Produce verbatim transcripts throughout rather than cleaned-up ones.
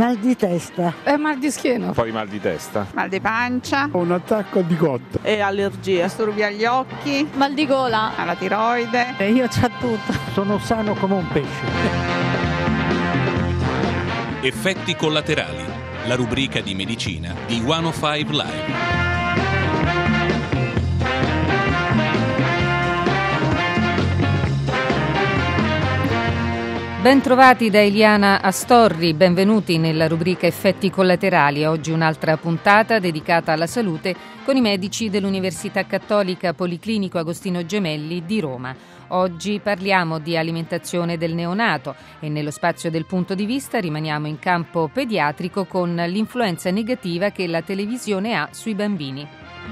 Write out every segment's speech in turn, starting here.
Mal di testa. E mal di schiena. Poi mal di testa. Mal di pancia. Un attacco di cotta. E allergia. Disturbi agli occhi. Mal di gola. Alla tiroide. E io c'ho tutto. Sono sano come un pesce. Effetti collaterali. La rubrica di medicina di centocinque Live. Ben trovati da Eliana Astorri, benvenuti nella rubrica Effetti collaterali. Oggi un'altra puntata dedicata alla salute con i medici dell'Università Cattolica Policlinico Agostino Gemelli di Roma. Oggi parliamo di alimentazione del neonato e nello spazio del punto di vista rimaniamo in campo pediatrico con l'influenza negativa che la televisione ha sui bambini.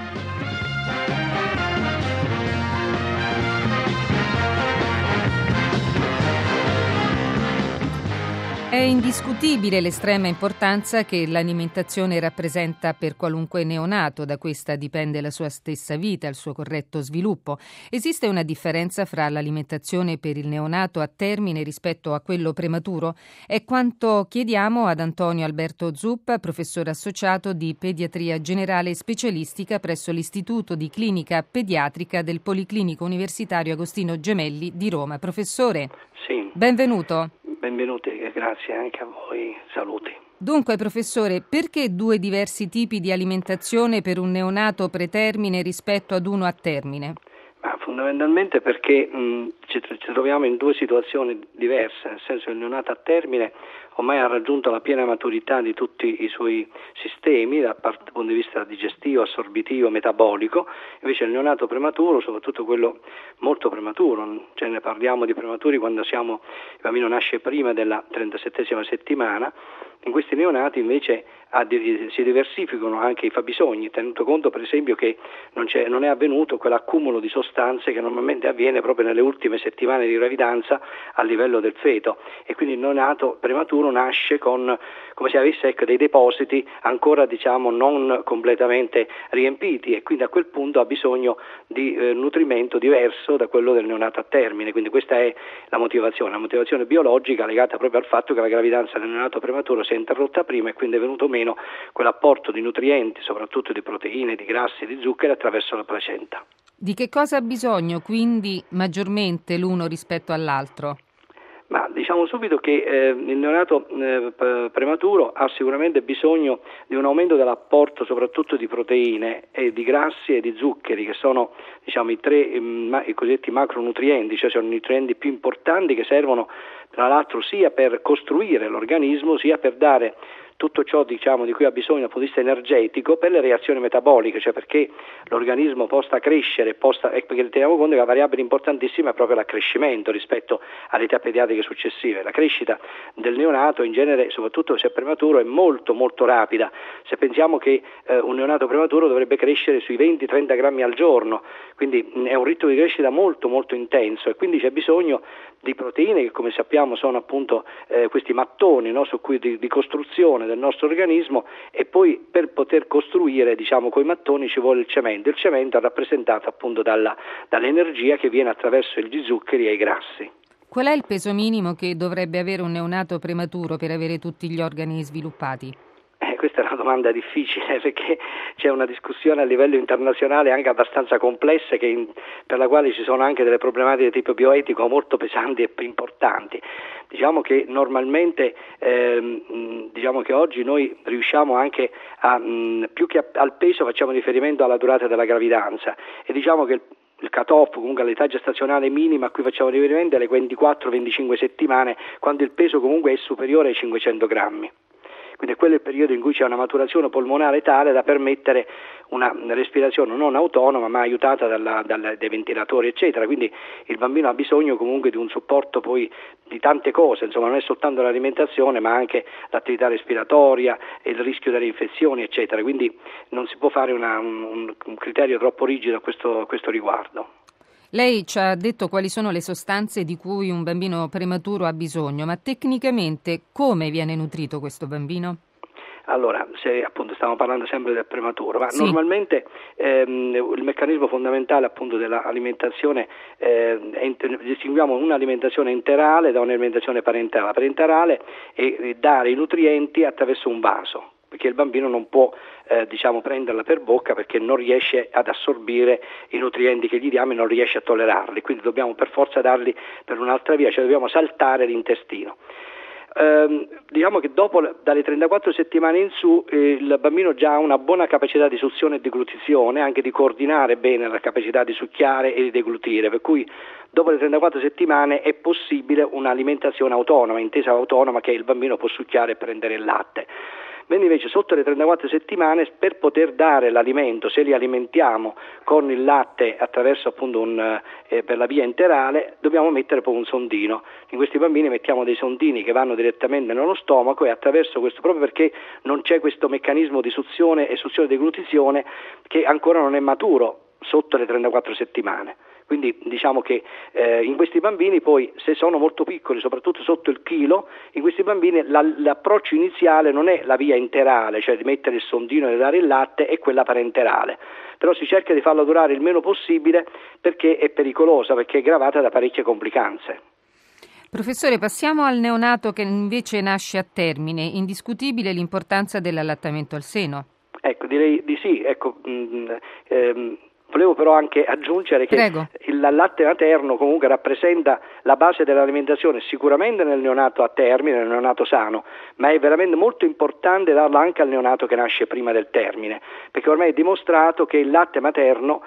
È indiscutibile l'estrema importanza che l'alimentazione rappresenta per qualunque neonato, da questa dipende la sua stessa vita, il suo corretto sviluppo. Esiste una differenza fra l'alimentazione per il neonato a termine rispetto a quello prematuro? È quanto chiediamo ad Antonio Alberto Zuppa, professore associato di pediatria generale e specialistica presso l'Istituto di Clinica Pediatrica del Policlinico Universitario Agostino Gemelli di Roma. Professore, sì. Benvenuto. Benvenuti e grazie anche a voi, saluti. Dunque, professore, perché due diversi tipi di alimentazione per un neonato pretermine rispetto ad uno a termine? Ma fondamentalmente perché mh, ci, ci troviamo in due situazioni diverse, nel senso che il neonato a termine ormai ha raggiunto la piena maturità di tutti i suoi sistemi dal punto di vista digestivo, assorbitivo, metabolico, invece il neonato prematuro, soprattutto quello molto prematuro, cioè ne parliamo di prematuri quando siamo, il bambino nasce prima della trentasettesima settimana, in questi neonati invece si diversificano anche i fabbisogni, tenuto conto per esempio che non, c'è, non è avvenuto quell'accumulo di sostanze che normalmente avviene proprio nelle ultime settimane di gravidanza a livello del feto, e quindi il neonato prematuro nasce con, come se avesse ecco, dei depositi ancora diciamo non completamente riempiti, e quindi a quel punto ha bisogno di eh, nutrimento diverso da quello del neonato a termine. Quindi questa è la motivazione, la motivazione biologica legata proprio al fatto che la gravidanza del neonato prematuro si è interrotta prima e quindi è venuto meno quell'apporto di nutrienti, soprattutto di proteine, di grassi, di zuccheri attraverso la placenta. Di che cosa ha bisogno quindi maggiormente l'uno rispetto all'altro? Ma diciamo subito che eh, il neonato eh, prematuro ha sicuramente bisogno di un aumento dell'apporto soprattutto di proteine e di grassi e di zuccheri, che sono diciamo i tre eh, i cosiddetti macronutrienti, cioè sono i nutrienti più importanti che servono tra l'altro sia per costruire l'organismo sia per dare tutto ciò diciamo, di cui ha bisogno dal punto di vista energetico per le reazioni metaboliche, cioè perché l'organismo possa crescere, possa, perché teniamo conto che la variabile importantissima è proprio l'accrescimento rispetto alle età pediatriche successive. La crescita del neonato in genere, soprattutto se è prematuro, è molto molto rapida. Se pensiamo che eh, un neonato prematuro dovrebbe crescere sui venti trenta grammi al giorno, quindi mh, è un ritmo di crescita molto molto intenso, e quindi c'è bisogno di proteine che come sappiamo sono appunto eh, questi mattoni no, su cui di, di costruzione del nostro organismo, e poi per poter costruire diciamo coi mattoni ci vuole il cemento. Il cemento è rappresentato appunto dalla, dall'energia che viene attraverso gli zuccheri e i grassi. Qual è il peso minimo che dovrebbe avere un neonato prematuro per avere tutti gli organi sviluppati? Eh, questa è una domanda difficile perché c'è una discussione a livello internazionale anche abbastanza complessa che in, per la quale ci sono anche delle problematiche di tipo bioetico molto pesanti e importanti. Diciamo che normalmente ehm, diciamo che oggi noi riusciamo anche a mh, più che a, al peso facciamo riferimento alla durata della gravidanza, e diciamo che il il cut-off, comunque l'età gestazionale minima a cui facciamo riferimento è le ventiquattro venticinque settimane, quando il peso comunque è superiore ai cinquecento grammi. Quindi è quello il periodo in cui c'è una maturazione polmonare tale da permettere una respirazione non autonoma ma aiutata dalla, dalla, dai ventilatori eccetera, quindi il bambino ha bisogno comunque di un supporto poi di tante cose, insomma non è soltanto l'alimentazione ma anche l'attività respiratoria e il rischio delle infezioni eccetera, quindi non si può fare una, un, un criterio troppo rigido a questo, a questo riguardo. Lei ci ha detto quali sono le sostanze di cui un bambino prematuro ha bisogno, ma tecnicamente come viene nutrito questo bambino? Allora, se appunto stiamo parlando sempre del prematuro, ma sì. normalmente ehm, il meccanismo fondamentale appunto dell'alimentazione, eh, è inter- distinguiamo un'alimentazione enterale da un'alimentazione parenterale. La parenterale è dare i nutrienti attraverso un vaso, perché il bambino non può eh, diciamo prenderla per bocca perché non riesce ad assorbire i nutrienti che gli diamo e non riesce a tollerarli, quindi dobbiamo per forza darli per un'altra via, cioè dobbiamo saltare l'intestino. Eh, diciamo che dopo dalle trentaquattro settimane in su eh, il bambino già ha una buona capacità di suzione e deglutizione, anche di coordinare bene la capacità di succhiare e di deglutire, per cui dopo le trentaquattro settimane è possibile un'alimentazione autonoma, intesa autonoma, che il bambino può succhiare e prendere il latte. Mentre invece sotto le trentaquattro settimane, per poter dare l'alimento, se li alimentiamo con il latte attraverso appunto un, eh, per la via enterale, dobbiamo mettere poi un sondino. In questi bambini mettiamo dei sondini che vanno direttamente nello stomaco e attraverso questo, proprio perché non c'è questo meccanismo di suzione e suzione e deglutizione che ancora non è maturo sotto le trentaquattro settimane. Quindi diciamo che eh, in questi bambini poi, se sono molto piccoli, soprattutto sotto il chilo, in questi bambini la, l'approccio iniziale non è la via enterale, cioè di mettere il sondino e dare il latte, è quella parenterale. Però si cerca di farla durare il meno possibile perché è pericolosa, perché è gravata da parecchie complicanze. Professore, passiamo al neonato che invece nasce a termine. Indiscutibile l'importanza dell'allattamento al seno. Ecco, direi di sì. Ecco, mh, ehm, Volevo però anche aggiungere che Prego. il latte materno comunque rappresenta la base dell'alimentazione sicuramente nel neonato a termine, nel neonato sano, ma è veramente molto importante darlo anche al neonato che nasce prima del termine, perché ormai è dimostrato che il latte materno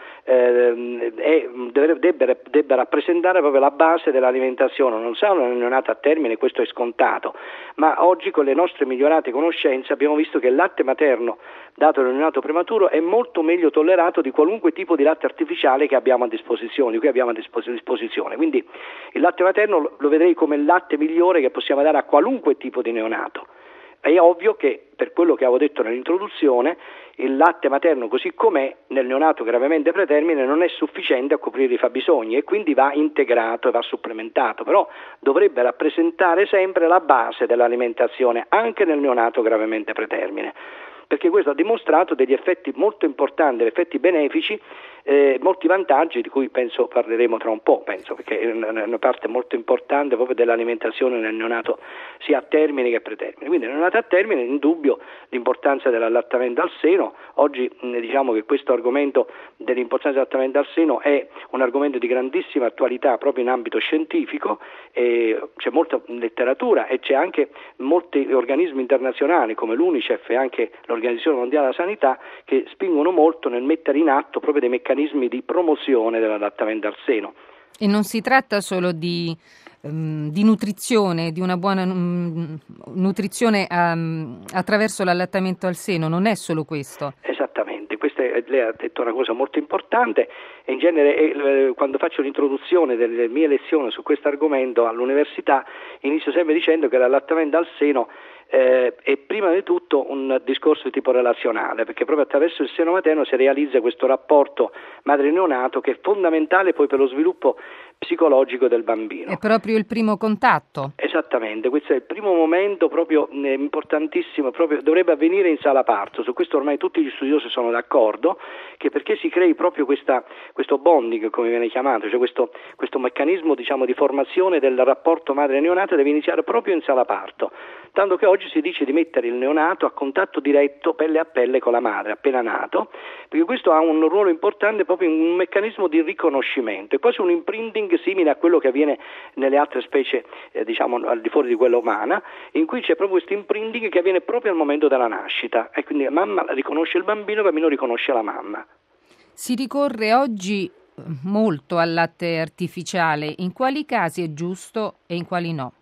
eh, è, debba, debba rappresentare proprio la base dell'alimentazione, non solo nel neonato a termine, questo è scontato, ma oggi con le nostre migliorate conoscenze abbiamo visto che il latte materno dato nel neonato prematuro è molto meglio tollerato di qualunque tipo di latte artificiale che abbiamo a disposizione, di cui abbiamo a disposizione. Quindi il latte materno lo vedrei come il latte migliore che possiamo dare a qualunque tipo di neonato. È ovvio che, per quello che avevo detto nell'introduzione, il latte materno così com'è nel neonato gravemente pretermine non è sufficiente a coprire i fabbisogni e quindi va integrato e va supplementato, però dovrebbe rappresentare sempre la base dell'alimentazione anche nel neonato gravemente pretermine, perché questo ha dimostrato degli effetti molto importanti, effetti benefici, eh, molti vantaggi di cui penso parleremo tra un po', penso, perché è una parte molto importante proprio dell'alimentazione nel neonato sia a termine che a pretermine. Quindi nel neonato a termine è indubbio l'importanza dell'allattamento al seno. Oggi mh, diciamo che questo argomento dell'importanza dell'allattamento al seno è un argomento di grandissima attualità proprio in ambito scientifico, e c'è molta letteratura e c'è anche molti organismi internazionali come l'UNICEF e anche l'Organizzazione Mondiale della Sanità che spingono molto nel mettere in atto proprio dei meccanismi di promozione dell'allattamento al seno. E non si tratta solo di, um, di nutrizione, di una buona um, nutrizione um, attraverso l'allattamento al seno, non è solo questo. Esattamente, questa è, lei ha detto una cosa molto importante e in genere eh, quando faccio l'introduzione delle mie lezioni su questo argomento all'università inizio sempre dicendo che l'allattamento al seno Eh, è prima di tutto un discorso di tipo relazionale, perché proprio attraverso il seno materno si realizza questo rapporto madre-neonato che è fondamentale poi per lo sviluppo psicologico del bambino. È proprio il primo contatto. Esattamente, questo è il primo momento proprio eh, importantissimo, proprio, dovrebbe avvenire in sala parto, su questo ormai tutti gli studiosi sono d'accordo, che perché si crei proprio questa, questo bonding, come viene chiamato, cioè questo, questo meccanismo diciamo di formazione del rapporto madre-neonato deve iniziare proprio in sala parto, tanto che oggi si dice di mettere il neonato a contatto diretto pelle a pelle con la madre appena nato, perché questo ha un ruolo importante proprio in un meccanismo di riconoscimento, è quasi un imprinting simile a quello che avviene nelle altre specie eh, diciamo al di fuori di quella umana, in cui c'è proprio questo imprinting che avviene proprio al momento della nascita e quindi la mamma riconosce il bambino, il bambino riconosce la mamma. Si ricorre oggi molto al latte artificiale, in quali casi è giusto e in quali no?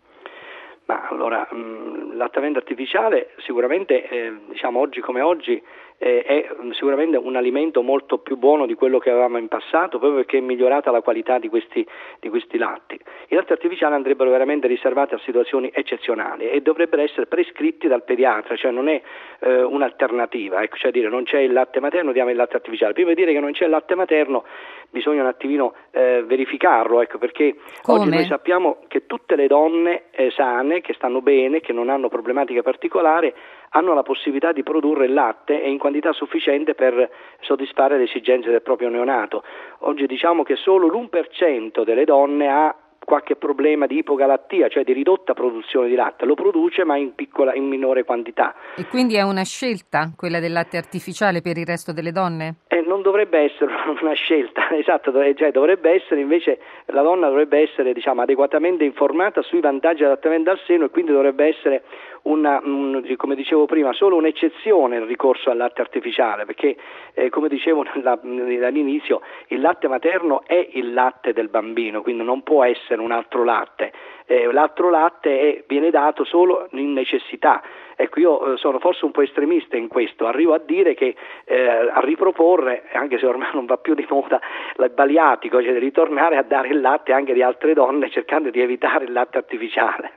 Ma allora, mh, l'allattamento artificiale sicuramente, eh, diciamo oggi come oggi, eh, è sicuramente un alimento molto più buono di quello che avevamo in passato, proprio perché è migliorata la qualità di questi, di questi latti. I latti artificiali andrebbero veramente riservati a situazioni eccezionali e dovrebbero essere prescritti dal pediatra, cioè non è eh, un'alternativa, ecco, cioè dire non c'è il latte materno, diamo il latte artificiale. Prima di dire che non c'è il latte materno bisogna un attimino eh, verificarlo, ecco, perché Come? Oggi noi sappiamo che tutte le donne eh, sane, che stanno bene, che non hanno problematiche particolari, hanno la possibilità di produrre il latte e in quantità sufficiente per soddisfare le esigenze del proprio neonato. Oggi diciamo che solo l'uno per cento delle donne ha qualche problema di ipogalattia, cioè di ridotta produzione di latte, lo produce ma in piccola, in minore quantità. E quindi è una scelta quella del latte artificiale per il resto delle donne? Eh, non dovrebbe essere una scelta, esatto, cioè dovrebbe essere invece, la donna dovrebbe essere diciamo adeguatamente informata sui vantaggi dell'allattamento al seno e quindi dovrebbe essere una, un, come dicevo prima, solo un'eccezione il ricorso al latte artificiale, perché eh, come dicevo nella, all'inizio il latte materno è il latte del bambino, quindi non può essere un altro latte. Eh, l'altro latte è, viene dato solo in necessità. Ecco, io eh, sono forse un po' estremista in questo, arrivo a dire che eh, a riproporre, anche se ormai non va più di moda, il baliatico, cioè di ritornare a dare il latte anche di altre donne cercando di evitare il latte artificiale.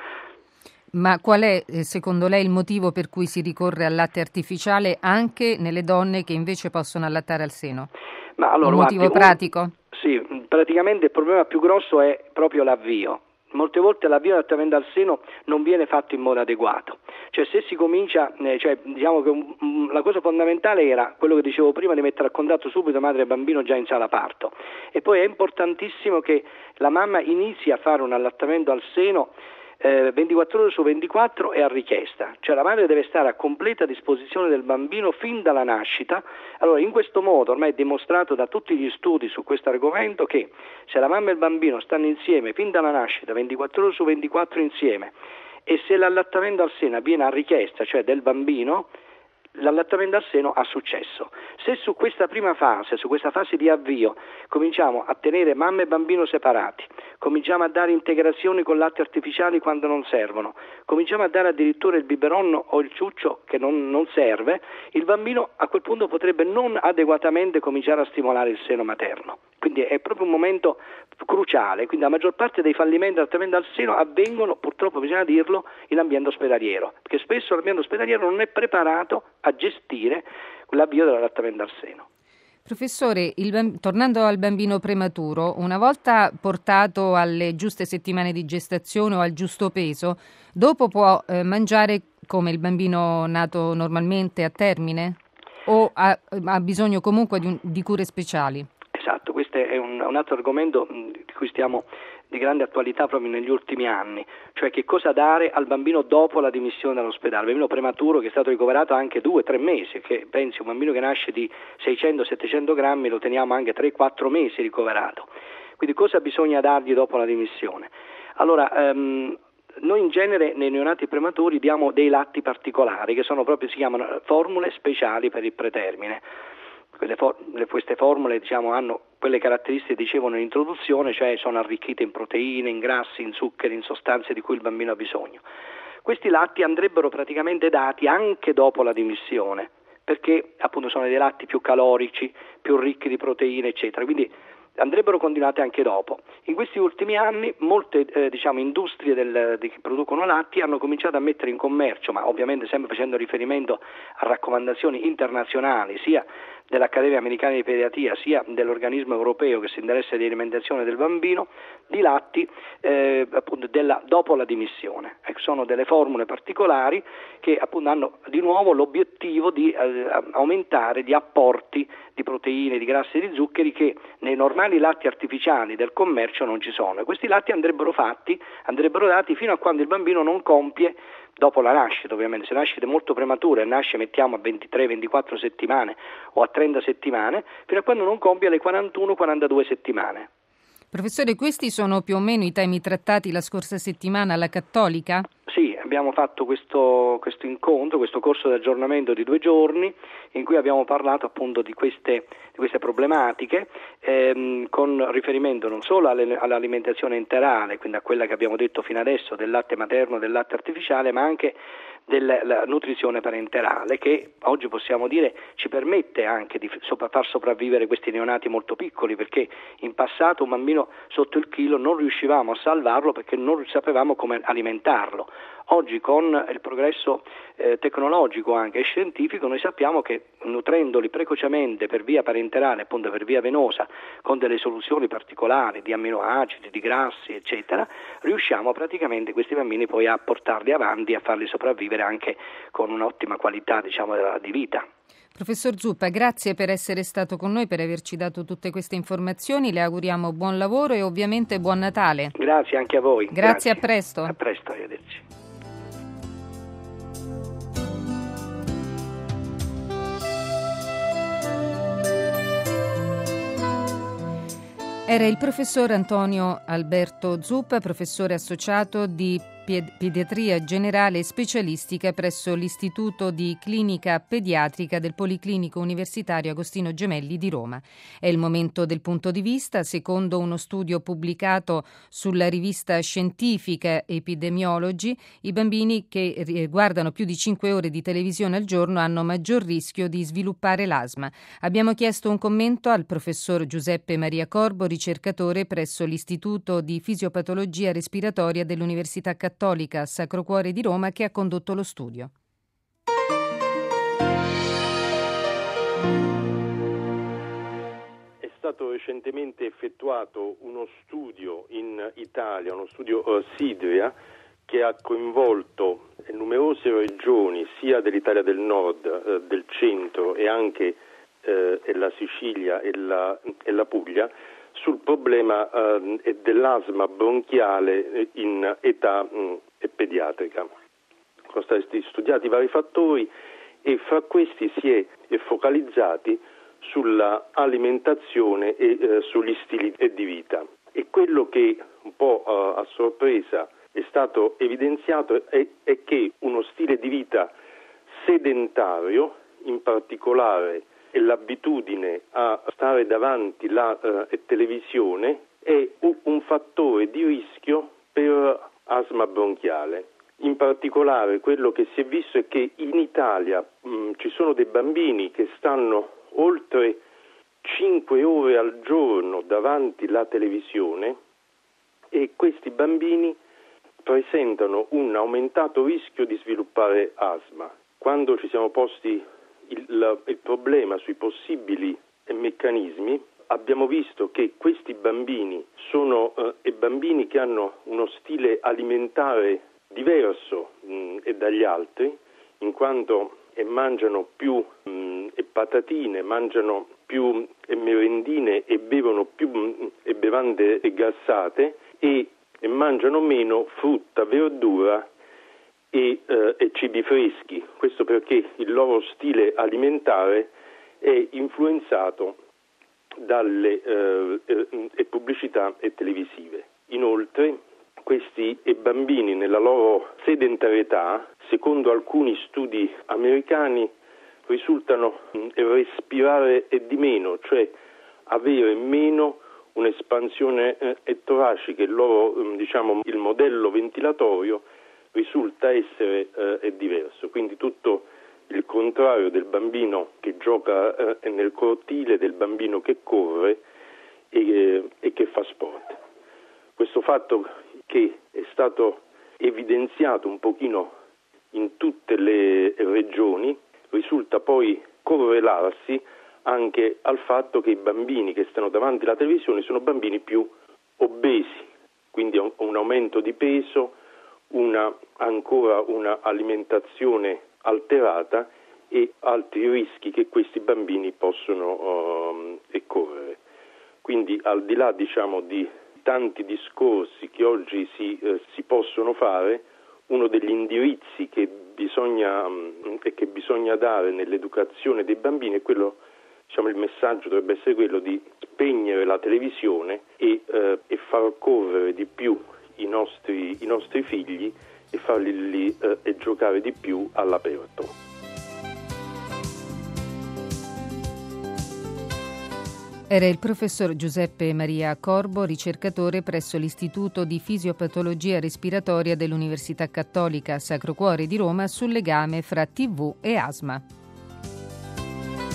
Ma qual è secondo lei il motivo per cui si ricorre al latte artificiale anche nelle donne che invece possono allattare al seno? Ma allora, un motivo guardi, pratico? Un, sì, praticamente il problema più grosso è proprio l'avvio. Molte volte l'avvio dell'allattamento al seno non viene fatto in modo adeguato, cioè se si comincia, eh, cioè diciamo che um, la cosa fondamentale era quello che dicevo prima di mettere a contatto subito madre e bambino già in sala parto, e poi è importantissimo che la mamma inizi a fare un allattamento al seno Eh, ventiquattro ore su ventiquattro è a richiesta, cioè la madre deve stare a completa disposizione del bambino fin dalla nascita. Allora in questo modo ormai è dimostrato da tutti gli studi su questo argomento che se la mamma e il bambino stanno insieme fin dalla nascita, ventiquattro ore su ventiquattro insieme, e se l'allattamento al seno avviene a richiesta, cioè del bambino, l'allattamento al seno ha successo. Se su questa prima fase, su questa fase di avvio, cominciamo a tenere mamma e bambino separati, cominciamo a dare integrazioni con latte artificiali quando non servono, cominciamo a dare addirittura il biberon o il ciuccio che non, non serve, il bambino a quel punto potrebbe non adeguatamente cominciare a stimolare il seno materno. Quindi è proprio un momento cruciale, quindi la maggior parte dei fallimenti dell'allattamento al seno avvengono, purtroppo bisogna dirlo, in ambiente ospedaliero, perché spesso l'ambiente ospedaliero non è preparato a gestire l'avvio dell'allattamento al seno. Professore, il, tornando al bambino prematuro, una volta portato alle giuste settimane di gestazione o al giusto peso, dopo può eh, mangiare come il bambino nato normalmente a termine? O ha, ha bisogno comunque di, un, di cure speciali? Esatto, questo è un, un altro argomento di cui stiamo di grande attualità proprio negli ultimi anni, cioè che cosa dare al bambino dopo la dimissione dall'ospedale, il bambino prematuro che è stato ricoverato anche due tre mesi, che pensi un bambino che nasce di seicento settecento grammi lo teniamo anche tre quattro mesi ricoverato, quindi cosa bisogna dargli dopo la dimissione? Allora, ehm, noi in genere nei neonati prematuri diamo dei latti particolari che sono proprio, si chiamano formule speciali per il pretermine. Quelle for- queste formule diciamo, hanno quelle caratteristiche che dicevo nell'introduzione, cioè sono arricchite in proteine, in grassi, in zuccheri, in sostanze di cui il bambino ha bisogno. Questi latti andrebbero praticamente dati anche dopo la dimissione, perché appunto sono dei latti più calorici, più ricchi di proteine, eccetera. Quindi andrebbero continuate anche dopo. In questi ultimi anni molte eh, diciamo, industrie del, di, che producono latti hanno cominciato a mettere in commercio, ma ovviamente sempre facendo riferimento a raccomandazioni internazionali, sia dell'Accademia Americana di Pediatria sia dell'organismo europeo che si interessa di alimentazione del bambino, di latti eh, appunto della, dopo la dimissione. Ecco, sono delle formule particolari che appunto hanno di nuovo l'obiettivo di eh, aumentare gli apporti di proteine, di grassi e di zuccheri che nei normali latti artificiali del commercio non ci sono. E questi latti andrebbero fatti, andrebbero dati fino a quando il bambino non compie, dopo la nascita ovviamente, se nascite molto prematura e nasce mettiamo a ventitré ventiquattro settimane o a trenta settimane, fino a quando non compie le quarantuno quarantadue settimane. Professore, questi sono più o meno i temi trattati la scorsa settimana alla Cattolica? Sì, abbiamo fatto questo, questo incontro, questo corso di aggiornamento di due giorni in cui abbiamo parlato appunto di queste, di queste problematiche ehm, con riferimento non solo alle, all'alimentazione enterale, quindi a quella che abbiamo detto fino adesso del latte materno, del latte artificiale, ma anche della nutrizione parenterale che oggi possiamo dire ci permette anche di far sopravvivere questi neonati molto piccoli, perché in passato un bambino sotto il chilo non riuscivamo a salvarlo perché non sapevamo come alimentarlo. Oggi con il progresso eh, tecnologico anche e scientifico noi sappiamo che nutrendoli precocemente per via parenterale, appunto per via venosa, con delle soluzioni particolari di amminoacidi, di grassi, eccetera, riusciamo praticamente questi bambini poi a portarli avanti e a farli sopravvivere anche con un'ottima qualità, diciamo, di vita. Professor Zuppa, grazie per essere stato con noi, per averci dato tutte queste informazioni. Le auguriamo buon lavoro e ovviamente buon Natale. Grazie anche a voi. Grazie, Grazie. A presto. A presto, arrivederci. Era il professor Antonio Alberto Zuppa, professore associato di pediatria generale e specialistica presso l'Istituto di Clinica Pediatrica del Policlinico Universitario Agostino Gemelli di Roma. È il momento del punto di vista. Secondo uno studio pubblicato sulla rivista scientifica Epidemiology, i bambini che guardano più di cinque ore di televisione al giorno hanno maggior rischio di sviluppare l'asma. Abbiamo chiesto un commento al professor Giuseppe Maria Corbo, ricercatore presso l'Istituto di Fisiopatologia Respiratoria dell'Università Cattolica Sacro Cuore di Roma, che ha condotto lo studio. È stato recentemente effettuato uno studio in Italia, uno studio uh, SIDRIA, che ha coinvolto numerose regioni sia dell'Italia del Nord, uh, del centro e anche uh, e la Sicilia e la, e la Puglia, sul problema uh, dell'asma bronchiale in età uh, pediatrica. Sono stati studiati vari fattori e fra questi si è, è focalizzati sulla alimentazione e uh, sugli stili di vita. E quello che un po' uh, a sorpresa è stato evidenziato è, è che uno stile di vita sedentario, in particolare e l'abitudine a stare davanti alla uh, televisione, è un, un fattore di rischio per asma bronchiale. In particolare quello che si è visto è che in Italia mh, ci sono dei bambini che stanno oltre cinque ore al giorno davanti alla televisione e questi bambini presentano un aumentato rischio di sviluppare asma. Quando ci siamo posti Il, il problema sui possibili meccanismi, abbiamo visto che questi bambini sono eh, bambini che hanno uno stile alimentare diverso mh, dagli altri, in quanto eh, mangiano più mh, patatine, mangiano più eh, merendine e bevono più mh, bevande gassate e, e mangiano meno frutta, verdura E, eh, e cibi freschi. Questo perché il loro stile alimentare è influenzato dalle eh, eh, pubblicità e televisive. Inoltre questi bambini nella loro sedentarietà, secondo alcuni studi americani, risultano mh, respirare di meno, cioè avere meno un'espansione eh, toracica. Il loro, mh, diciamo, il modello ventilatorio risulta essere eh, diverso, quindi tutto il contrario del bambino che gioca eh, nel cortile, del bambino che corre e, eh, e che fa sport. Questo fatto che è stato evidenziato un pochino in tutte le regioni risulta poi correlarsi anche al fatto che i bambini che stanno davanti alla televisione sono bambini più obesi, quindi un, un aumento di peso, una ancora una alimentazione alterata e altri rischi che questi bambini possono uh, correre. Quindi al di là, diciamo, di tanti discorsi che oggi si, eh, si possono fare, uno degli indirizzi che bisogna, um, che bisogna dare nell'educazione dei bambini è quello, diciamo, il messaggio dovrebbe essere quello di spegnere la televisione e, eh, e far correre di più I nostri, i nostri figli e farli lì, eh, e giocare di più all'aperto. Era il professor Giuseppe Maria Corbo, ricercatore presso l'Istituto di Fisiopatologia Respiratoria dell'Università Cattolica Sacro Cuore di Roma sul legame fra tivù e asma.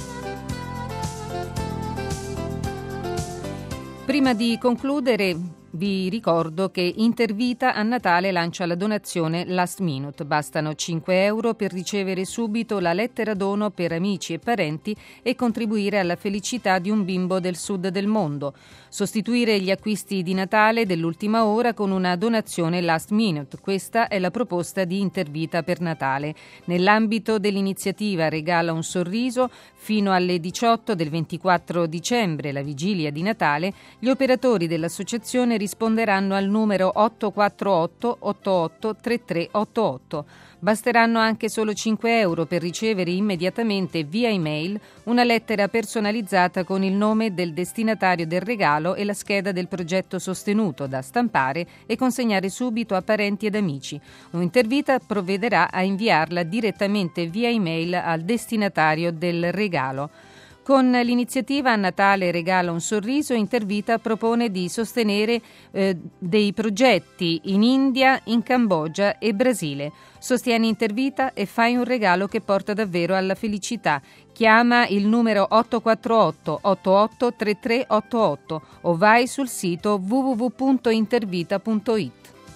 Prima di concludere, Vi ricordo che Intervita a Natale lancia la donazione Last Minute. Bastano cinque euro per ricevere subito la lettera dono per amici e parenti e contribuire alla felicità di un bimbo del sud del mondo. Sostituire gli acquisti di Natale dell'ultima ora con una donazione Last Minute. Questa è la proposta di Intervita per Natale. Nell'ambito dell'iniziativa Regala un sorriso, fino alle diciotto del ventiquattro dicembre, la vigilia di Natale, gli operatori dell'associazione risponderanno al numero otto quattro otto otto otto tre tre otto otto. Basteranno anche solo cinque euro per ricevere immediatamente via email una lettera personalizzata con il nome del destinatario del regalo e la scheda del progetto sostenuto da stampare e consegnare subito a parenti ed amici. Un'intervita provvederà a inviarla direttamente via email al destinatario del regalo. Con l'iniziativa A Natale regala un sorriso, Intervita propone di sostenere eh, dei progetti in India, in Cambogia e Brasile. Sostieni Intervita e fai un regalo che porta davvero alla felicità. Chiama il numero otto quattro otto otto otto tre tre otto otto o vai sul sito w w w punto intervita punto i t.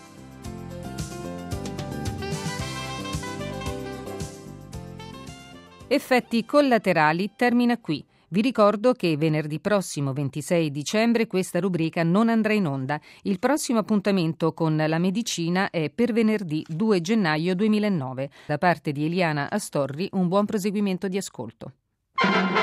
Effetti collaterali termina qui. Vi ricordo che venerdì prossimo ventisei dicembre questa rubrica non andrà in onda. Il prossimo appuntamento con la medicina è per venerdì due gennaio duemilanove. Da parte di Eliana Astorri, un buon proseguimento di ascolto.